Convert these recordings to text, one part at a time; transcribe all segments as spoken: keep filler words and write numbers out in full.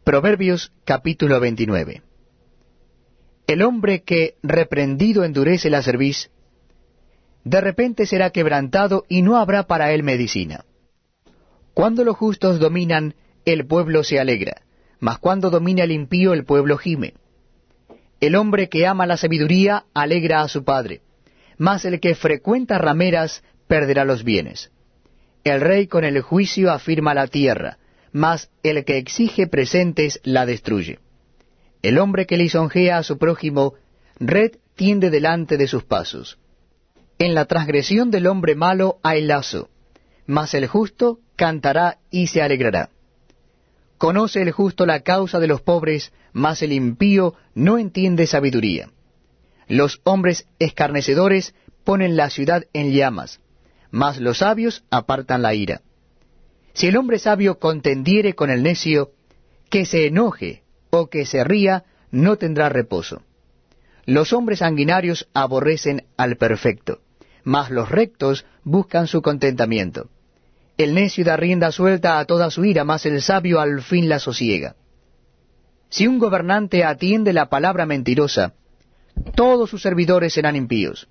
Proverbios capítulo veintinueve. El hombre que reprendido endurece la cerviz, de repente será quebrantado y no habrá para él medicina. Cuando los justos dominan, el pueblo se alegra, mas cuando domina el impío, el pueblo gime. El hombre que ama la sabiduría alegra a su padre, mas el que frecuenta rameras perderá los bienes. El rey con el juicio afirma la tierra, mas el que exige presentes la destruye. El hombre que lisonjea a su prójimo, red tiende delante de sus pasos. En la transgresión del hombre malo hay lazo, mas el justo cantará y se alegrará. Conoce el justo la causa de los pobres, mas el impío no entiende sabiduría. Los hombres escarnecedores ponen la ciudad en llamas, mas los sabios apartan la ira. Si el hombre sabio contendiere con el necio, que se enoje o que se ría, no tendrá reposo. Los hombres sanguinarios aborrecen al perfecto, mas los rectos buscan su contentamiento. El necio da rienda suelta a toda su ira, mas el sabio al fin la sosiega. Si un gobernante atiende la palabra mentirosa, todos sus servidores serán impíos.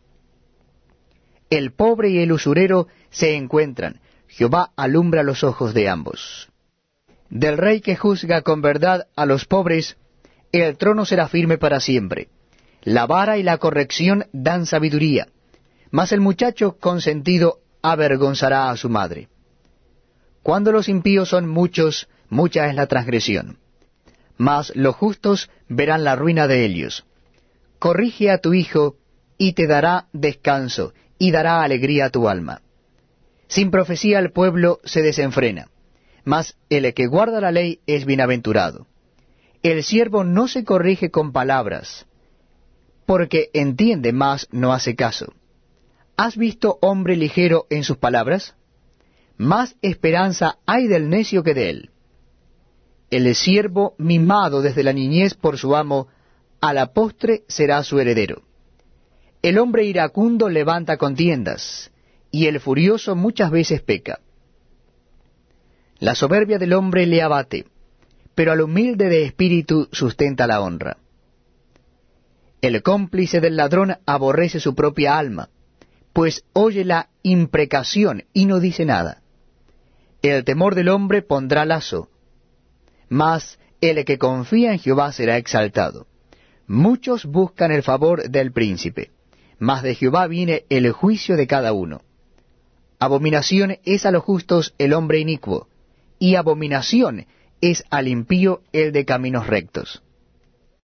El pobre y el usurero se encuentran, Jehová alumbra los ojos de ambos. Del rey que juzga con verdad a los pobres, el trono será firme para siempre. La vara y la corrección dan sabiduría, mas el muchacho consentido avergonzará a su madre. Cuando los impíos son muchos, mucha es la transgresión, mas los justos verán la ruina de ellos. Corrige a tu hijo, y te dará descanso, y dará alegría a tu alma. Sin profecía el pueblo se desenfrena, mas el que guarda la ley es bienaventurado. El siervo no se corrige con palabras, porque entiende, mas no hace caso. ¿Has visto hombre ligero en sus palabras? Más esperanza hay del necio que de él. El siervo mimado desde la niñez por su amo, a la postre será su heredero. El hombre iracundo levanta contiendas, y el furioso muchas veces peca. La soberbia del hombre le abate, pero al humilde de espíritu sustenta la honra. El cómplice del ladrón aborrece su propia alma, pues oye la imprecación y no dice nada. El temor del hombre pondrá lazo, mas el que confía en Jehová será exaltado. Muchos buscan el favor del príncipe, mas de Jehová viene el juicio de cada uno. Abominación es a los justos el hombre inicuo, y abominación es al impío el de caminos rectos.